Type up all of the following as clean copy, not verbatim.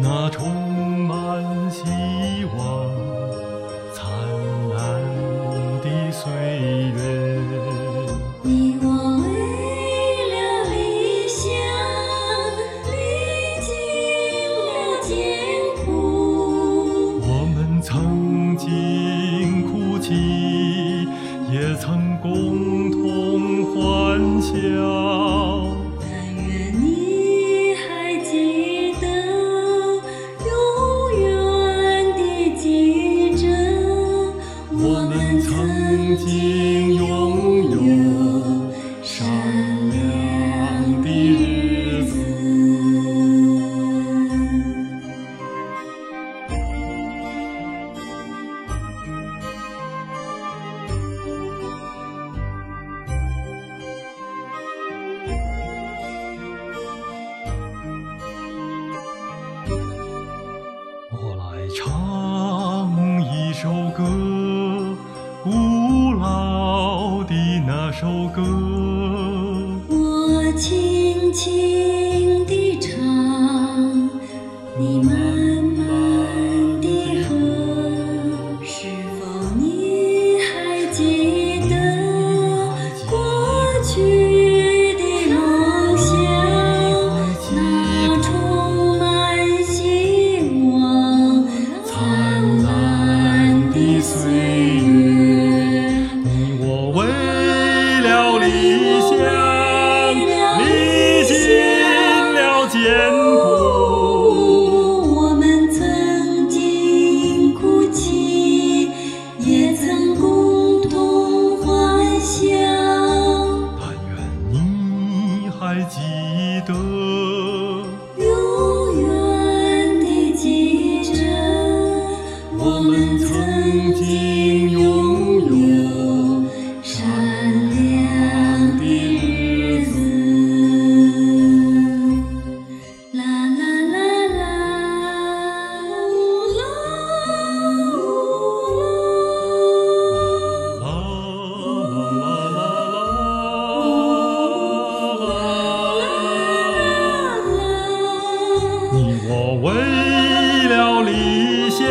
那充满希望灿烂的岁月。 你我为了理想历经了艰苦， 我们曾经哭泣，也曾共同欢笑。 但愿你还记得永远的记着， 我们曾经拥有善良的日子。我来唱一首歌，古老的那首歌。 我轻轻地唱，你慢慢地和。是否你还记得过去的梦想？那充满希望灿烂的岁月。 你我为了理想历尽了艰苦， 我们曾经哭泣，也曾共同欢笑。 但愿你还记得， 永远地记着， 我们曾经拥有善良的日子。 啦啦啦啦，呜啦呜啦啦啦啦啦。你我为了理想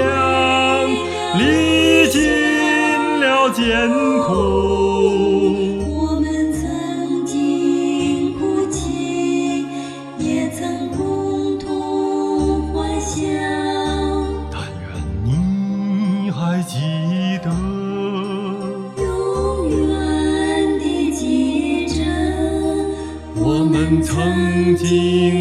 历尽了艰苦， 我们曾经哭泣，也曾共同欢笑。 但愿你还记得， 永远地记着， 我们曾经